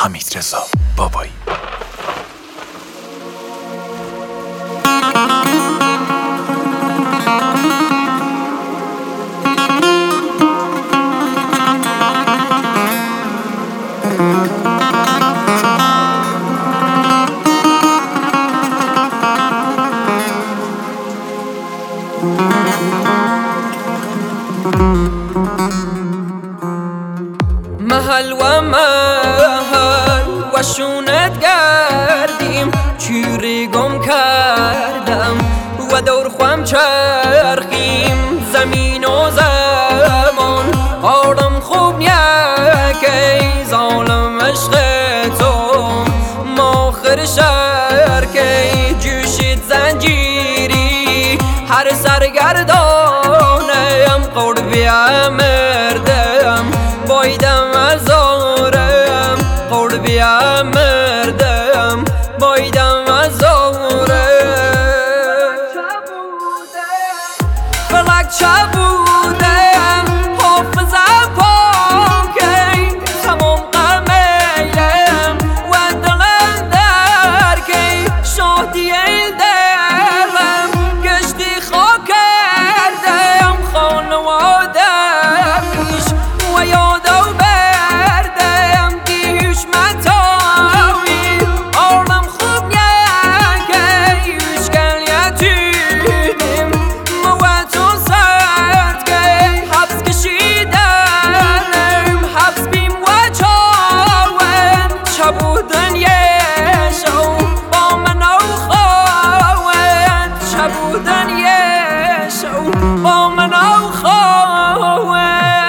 حمیدرضا بابایی. محل و محل و شونت گردیم، چیری گم کردم و دور خوام چرخیم. زمین و زمان آدم خوب نیکی، ظالم عشق تو ماخر شرکی. جوشید زنجیری هر سرگردانم، قول بیا مردم بایدم ازارم، قول بیا مردم بایدم ازارم. فلک چه بودم حافظم پاکی، تمام قمیلم و دلم درکی. شادی دلم گشتی خاک کردم، خانوادمیش و یادو بردم دیش متاوی. آرم خوب نیکیش گل یتیم موتون سرد که حبس کشیدنم، حبس بیم و چاوم. چه بودن یه شو با من و خواهد، چه بودن یه شو با من و خواهد.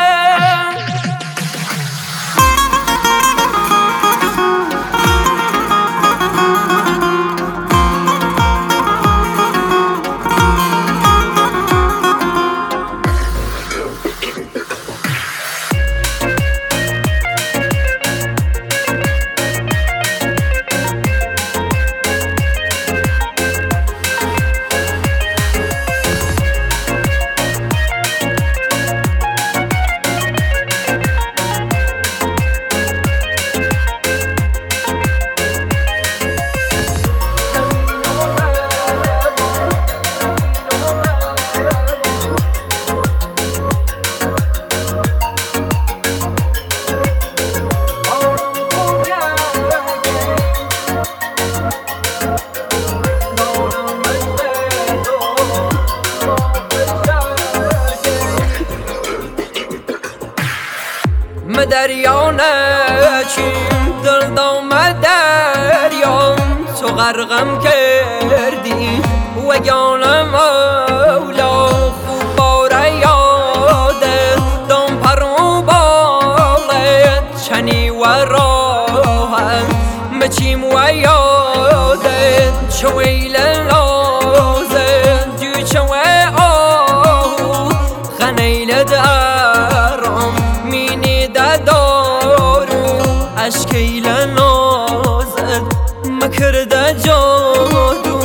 دریا نچیم دل دام دریام، تو غرقم کردی و گانم مولا. خوب باره یاده دام پرو بالت، چنی و راهم مچیم و یاده. چویل نازد جو چوه آهو خنیل درام مینی دارو. اشکیل نازد مکرده جادو،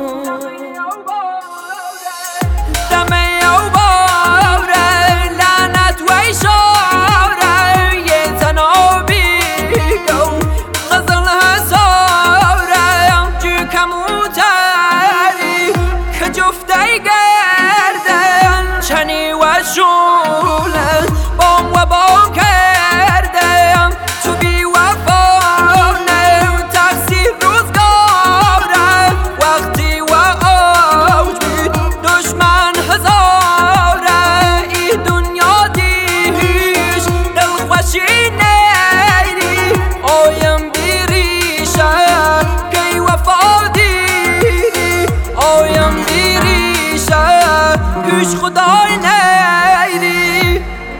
دمه او باره لعنت و اشاره. یه تنابی گو غزل هزاره، جو کموتری که جفته گردن. چنی و شولن بام و بام کردم، تو بی وفانه و تقصیر روزگاره. وقتی و اوج بود دشمن هزاره، ای دنیا دیش دلخوشی نیری. آیم بیریشه که وفا دیری، آیم بیریشه هیچ خدای نیری.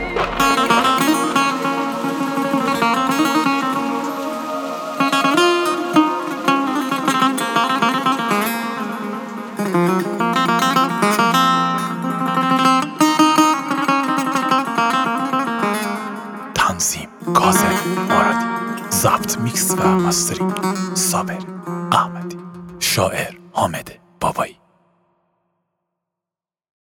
تنظیم کاظم مرادی، ضبط میکس و ماسترینگ صابر احمدی، شاعر حامد بابایی.